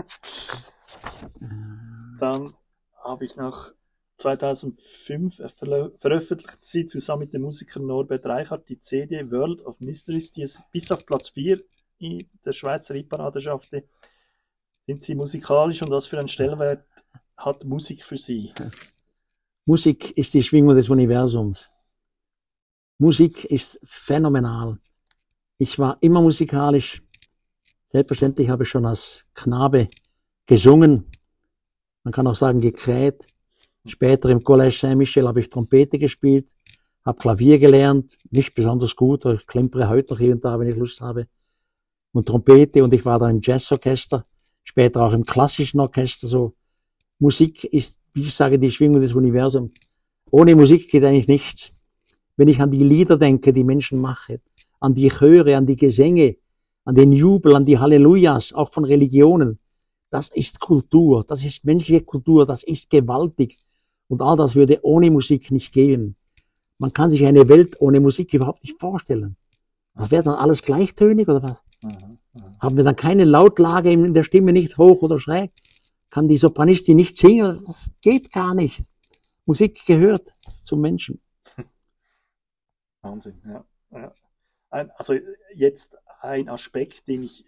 Dann habe ich noch 2005 veröffentlicht sie zusammen mit dem Musiker Norbert Reichart die CD World of Mysteries, die es bis auf Platz 4 in der Schweizer Hitparade schaffte. Sind Sie musikalisch und was für einen Stellenwert hat Musik für Sie? Musik ist die Schwingung des Universums. Musik ist phänomenal. Ich war immer musikalisch. Selbstverständlich habe ich schon als Knabe gesungen. Man kann auch sagen gekräht. Später im Collège Saint-Michel habe ich Trompete gespielt, habe Klavier gelernt, nicht besonders gut, aber ich klimpere heute noch hier und da, wenn ich Lust habe. Und Trompete, und ich war dann im Jazzorchester, später auch im klassischen Orchester. So, Musik ist, wie ich sage, die Schwingung des Universums. Ohne Musik geht eigentlich nichts. Wenn ich an die Lieder denke, die Menschen machen, an die Chöre, an die Gesänge, an den Jubel, an die Hallelujahs, auch von Religionen, das ist Kultur, das ist menschliche Kultur, das ist gewaltig. Und all das würde ohne Musik nicht gehen. Man kann sich eine Welt ohne Musik überhaupt nicht vorstellen. Das wäre dann alles gleichtönig oder was? Haben wir dann keine Lautlage in der Stimme, nicht hoch oder schräg? Kann die Sopranistin nicht singen? Das geht gar nicht. Musik gehört zum Menschen. Wahnsinn, ja. Also jetzt ein Aspekt, den ich